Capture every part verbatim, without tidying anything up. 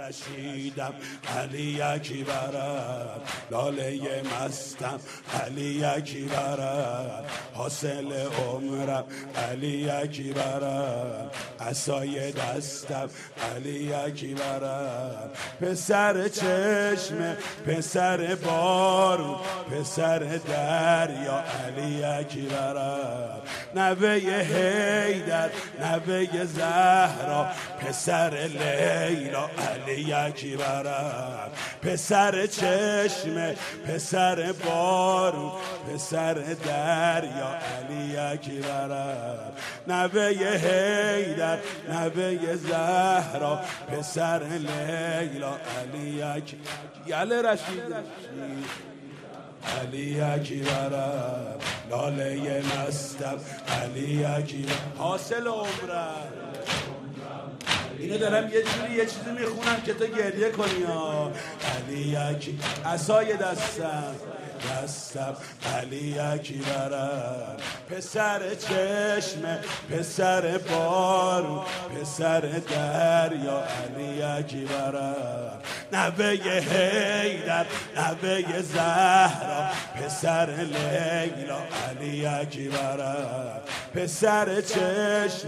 رشیدم علی اکبرم، لاله مستم علی اکبرم، حاصل عمرم علی اکبرم، عصای دستم علی اکبرم، پسر چشم پسر بارون پسر دریا علی اکبرم، نوه حیدر نوه زهرا پسر لیلا علی اکبرم، پسر چشم پسر بارون پسر دریا علی اکبرم، نوه حیدر نوه زهرا پسر لیلا علی اکبرم، یله رشید علی اکبرم، لاله مستم علی اکبرم، حاصل عمرم. اینو دارم یه جوری یه چیزی میخونم که تو گریه کنی ها. علی اکبرم، عصای دستم دستم علی اکبرم، پسر چشم پسر بارون پسر دریا علی اکبرم، نوه حیدر نوه زهرا پسر لیلا علی اکبرم، پسر چشم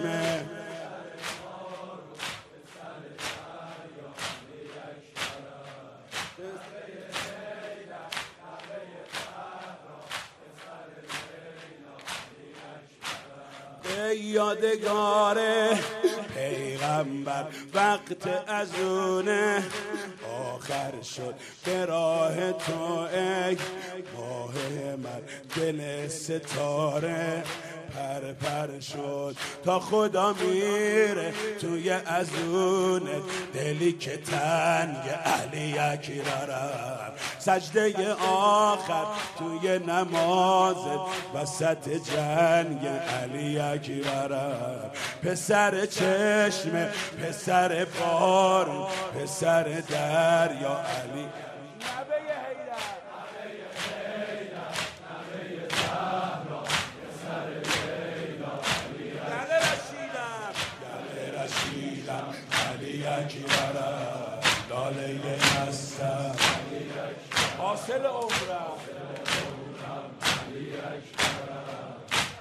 یادگار پیغمبر وقت ازونه آخر شد به راه تو ای ماه من، دل ستاره پر پر شد تا خدا میره توی ازونه، دلی که تنگ علی اکبرم، سجده آخر توی نمازت وسط جنگ علی اکبرم، پسر چشم پسر بارون پسر دریا علی علی اکبرم، لاله مستم حاصل عمرم. علی اکبرم،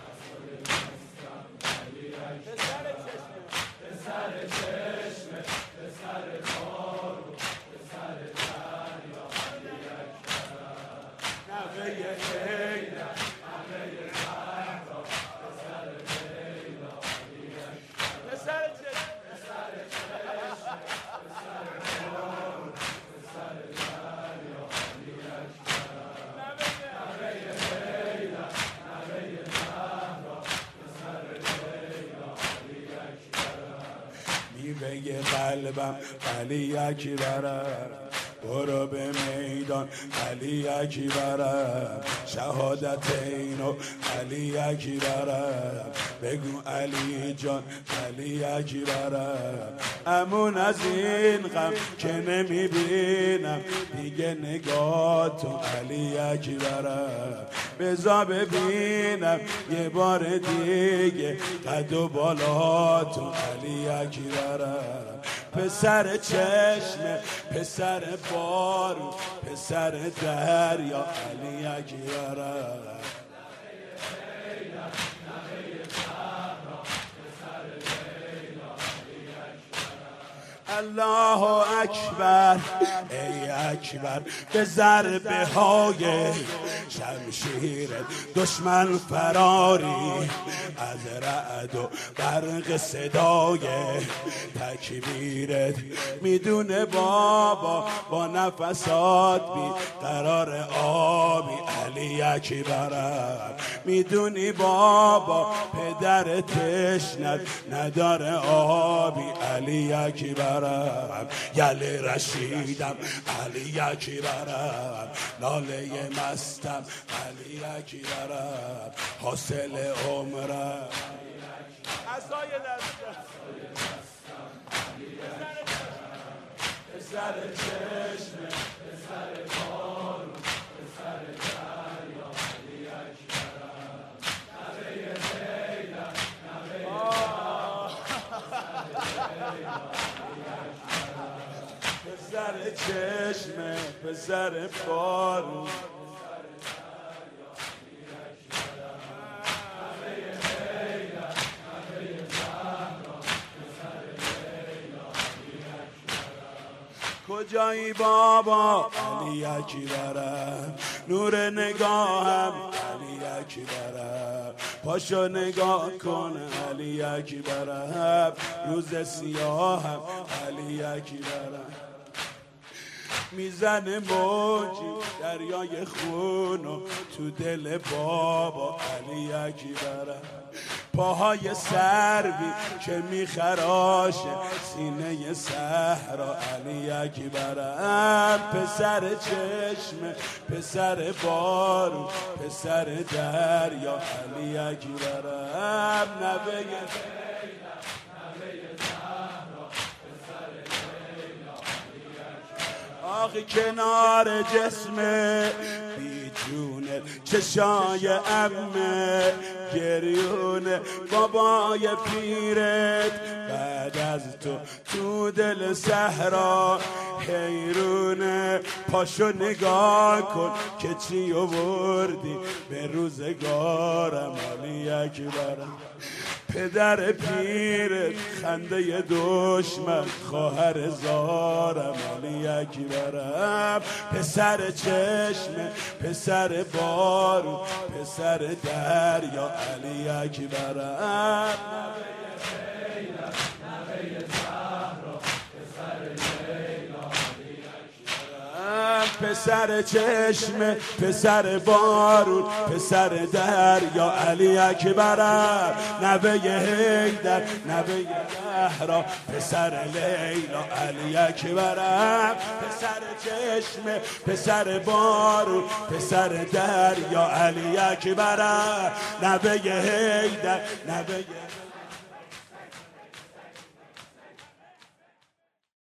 پسر چشم پسر چشم پسر بارون پسر دریا علی اکبرم، نوه حیدر نوه زهرا پسر لیلا علی اکبرم، پسر چشم میوه قلبم علی اکبرم، برو به میدان علی اکبرم، شهادت اینو علی اکبرم، بگو علی جان علی اکبرم، امون از این غم که نمیبینم دیگه نگاهتون علی اکبرم، بذار ببینم یه بار دیگه قد و بالاتون علی اکبرم، پسر چشم پسر بارون پسر دریا علی اکبرم، الله اکبر ای اکبر، به ضربه های شمشیر دشمن فراری، از رعد و برق صدای تکبیرت میدونه بابا با نفسات بی قرار آبی علی اکبرم، میدونی بابا پدر تشنت نداره آبی علی اکبرم، یله رشیدم علی اکبرم، لاله مستم علی اکبرم، حاصل عمرم عصای دستم پسر چشم پسر بارون پسر دریا علی اکبرم، نوه حیدر نوه پسر چشمه پسر بارون کجایی بابا علی اکبرم نور نگاهم علی اکبرم پاشو نگاه کن علی اکبرم روز سیاهم علی اکبرم میزنه موجی دریای خونو تو دل بابا علی اکبرم پاهای سربی که میخراشه سینه صحرا علی اکبرم پسر چشم پسر بارون پسر دریا علی اکبرم نوه آخی کنار جسمه بی جونه چشای امه گریونه بابای پیرت بعد از تو تو دل صحرا حیرونه پاشو نگاه کن که چی آوردی به روزگارم علی اکبرم پدر پیرت خنده دشمن خواهر زارم علی اکبرم پسر چشم پسر بارون پسر دریا علی اکبرم پسر چشم پسر بارون پسر دریا علی اکبرم نوه حیدر نوه زهرا پسر لیلا علی اکبرم پسر چشم پسر بارون پسر دریا علی اکبرم نوه حیدر نوه